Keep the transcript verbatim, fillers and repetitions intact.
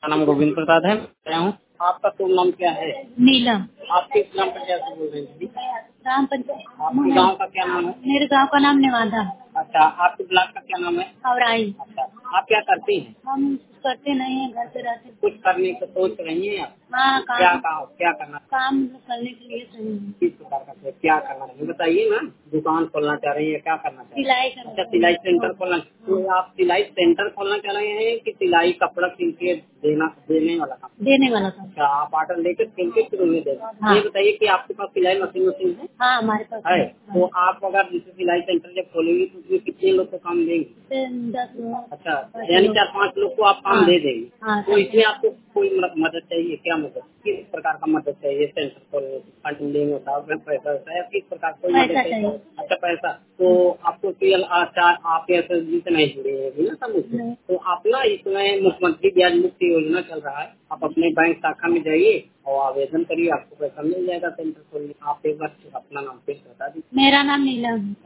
मेरा नाम गोविंद प्रसाद है। मैं हूँ। आपका शुभ नाम क्या है? नीलम। आप किस ग्राम पंचायत से बोल रहे हैं दीदी? ग्राम पंचायत। आपके गांव का क्या नाम है? मेरे गांव का नाम नेवादा। अच्छा, आपके ब्लॉक का क्या नाम है? औराई। अच्छा, आप क्या करती हैं? हम करते नहीं है, घर पे रहते हैं। कुछ करने की सोच रही हैं आप? हाँ, क्या काम काम क्या करना? काम करने के लिए सही है। किस प्रकार का है? क्या करना है बताइए ना। दुकान खोलना चाह रही है, क्या करना चाह रही है? सिलाई करना अच्छा, सिलाई सेंटर खोलना। तो आप सिलाई सेंटर खोलना चाह रहे हैं कि सिलाई कपड़ा सिल के देना देने वाला काम? देने वाला काम। अच्छा, आप ऑर्डर लेकर सिल के फिर उन्हें देना। हाँ। ये बताइए कि आपके पास सिलाई मशीन मशीन है? हाँ, हमारे पास है। है। तो आप अगर जैसे सिलाई सेंटर जब खोलेंगे तो उसमें कितने लोग को काम देंगे? फिर दस लोग। अच्छा, यानी चार पाँच लोग को आप काम हाँ। दे देंगे। हाँ, तो इसमें आपको कोई मदद मदद चाहिए? क्या मदद, किस प्रकार का मदद चाहिए? सेंटर खोलने फंडिंग होता है, पैसा होता है, किस प्रकार कोई मदद पैसा चाहिए? चाहिए। अच्छा, पैसा तो आपको पीएल आप एस एस जी से नहीं जुड़े हैं ना समूह से? नहीं। तो आप ना इसमें मुख्यमंत्री ब्याज मुक्त योजना चल रहा है, आप अपने बैंक शाखा में जाइए और आवेदन करिए, आपको पैसा मिल जाएगा सेंटर खोलने। आप एक बार अपना नाम फिर बता दीजिए। मेरा नाम नीलम।